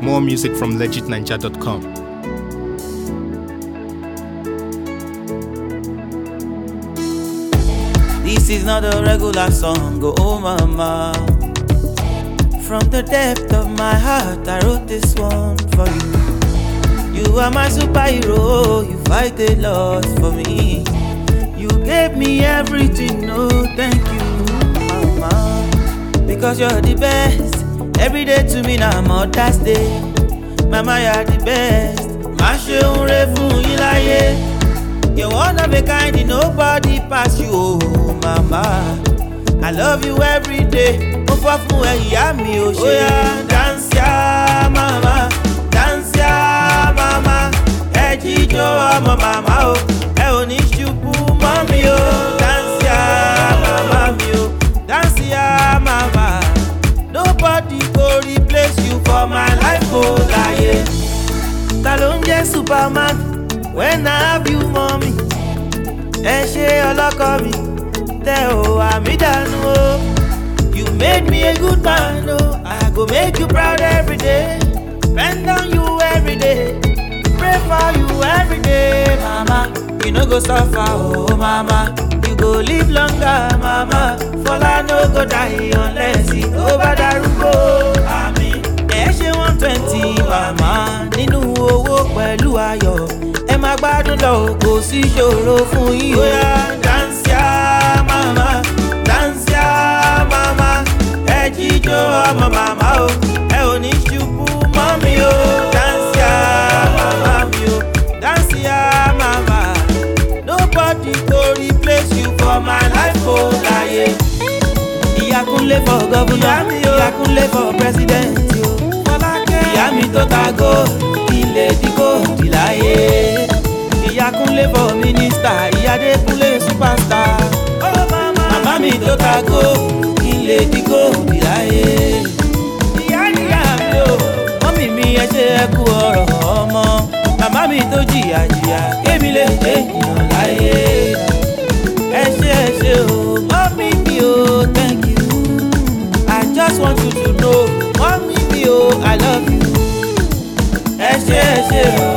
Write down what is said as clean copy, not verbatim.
More music from legitninja.com. This is not a regular song, oh mama. From the depth of my heart, I wrote this one for you. You are my superhero, you fight a lot for me. You gave me everything, no thank you, mama. Because you're the best, every day to me now Mother's Day. Mama, you're the best, ma ṣeun re fún yín láyé. You're one of a kind, nobody pass you, oh mama. I love you every day. Mo fọ́ fún ẹ̀yà mi ò ṣe. Oya dance ya mama, dance ya mama. Ẹ jíjó ọmọ màmá o, ẹ ò ní ṣubú mọ́ mi o. Dance ya mama mi o, dance ya mama. Nobody go replace you for my life, oh láyé. Ta ló ń jẹ́ Superman when I have you, mommy? Ẹ ṣe ọlọ́kọ mi, tẹ ò àmì dànù o. You made me a good man, oh. I go make you proud every day. Bend on you every day. Pray for you every day, mama. You no go suffer, oh mama. You go live longer, mama. Fola no go die unless it over darúgbó. Àmín. Ẹ ṣe 120, mama. Nínú owó pẹ̀lú ayọ̀. Ẹ máa gbádùn lọ, kò sí ìṣòro fún yín. Oya dance ya mama, dance ya mama. Ẹ jíjó ọmọ màmá o, ẹ ò ní ṣubú mọ́ mi o. Dance ya mama mi o, dance ya mama. Nobody go replace you for my life, oh láyé. Ìyá Kúnlé for governor, ìyá Kúnlé for president o. Ìyá mi tó ta gold, ilé di gold láyé. Ìyá Kúnlé for minister, ìyá Adékúnlé superstar. Màmá mi tó ta gold, ilé di gold láyé. Ìyá níyà mi o, mọ́mì mi ẹ ṣe ẹ kú ọ̀rọ̀ ọmọ. Màmá mi tó jìyà jìyà, kémi lè dé ènìyàn láyé. Ẹ ṣe o, mọ́mì mi o, thank you. I just want you to know, mọ́mì mi o, I love you. Ẹ ṣe o.